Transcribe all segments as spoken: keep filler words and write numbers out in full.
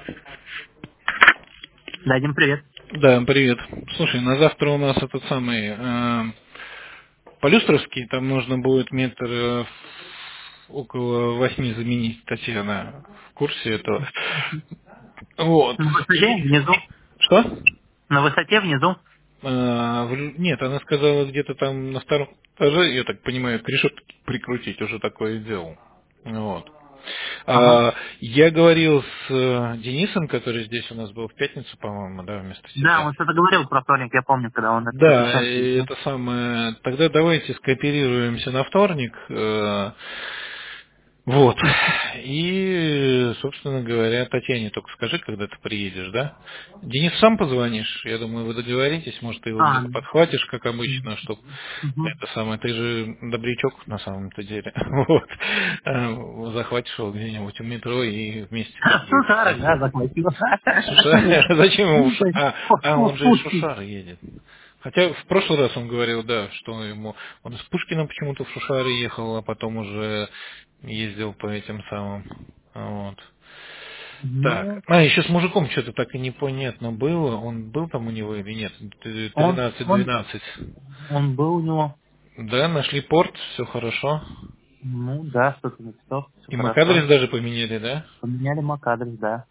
Да, Дим, привет. Да, привет. Слушай, на завтра у нас этот самый э, Полюстровский, там нужно будет метр э, около восьми заменить. Татьяна в курсе этого. Вот. На высоте И... внизу. Что? На высоте внизу. А, в- нет, она сказала где-то там на втором этаже, я так понимаю, к решетке прикрутить, уже такое делал. Вот. Ага. А, я говорил с э, Денисом, который здесь у нас был в пятницу, по-моему, да, вместо Да, тебя. он что-то говорил про вторник, я помню, когда он это Да, посещал. э, это самое. Тогда давайте скооперируемся на вторник. э, Вот. И, собственно говоря, Татьяне только скажи, когда ты приедешь, да? Денис, сам позвонишь? Я думаю, вы договоритесь, может, ты его А, где-то подхватишь, как обычно, чтобы угу. это самое, ты же добрячок на самом-то деле. Вот. Э, Захватишь его где-нибудь у метро и вместе Шушара, поедете. да, захватил. Шушара? Зачем ему Ну, Ш- то есть, А, по- а, по- он же из Пушкин. Шушары едет. Хотя в прошлый раз он говорил, да, что ему он с Пушкиным почему-то в Шушары ехал, а потом уже ездил по этим самым. Вот. Так. Ну, А, еще с мужиком что-то так и непонятно было. Он был там у него или нет? он, Тринадцать он, двенадцать. он был у него. Да, нашли порт, все хорошо. Ну, да, что-то написал, все И МАК-адрес хорошо. даже поменяли, да? Поменяли мак-адрес, да.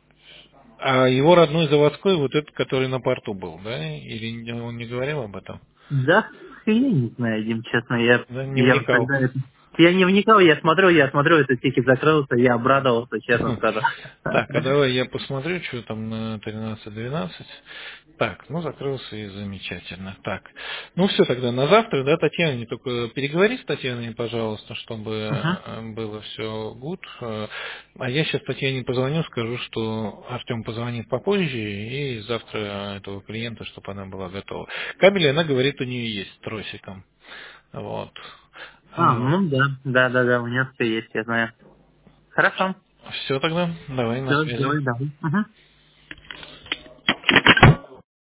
А его родной заводской, вот этот, который на порту был, да? Или не- он не говорил об этом? Да, я не знаю, Дим, честно, я, Да, не я вот вникал. тогда это... Я не вникал, я смотрю, я смотрю, этот тикет закрылся, я обрадовался, честно скажу. Так, а давай я посмотрю, что там на тринадцать двенадцать. Так, ну закрылся и замечательно. Так, ну все тогда на завтра, да, Татьяна, не только переговори с Татьяной, пожалуйста, чтобы Мгм. э, было все гуд. Э, А я сейчас Татьяне позвоню, скажу, что Артем позвонит попозже, и завтра этого клиента, чтобы она была готова. Кабели, она говорит, у нее есть с тросиком. Вот. А, ну да, да, да, да, у нее все есть, я знаю. Хорошо. Все тогда, давай на Все, связи. давай, давай. Мгм.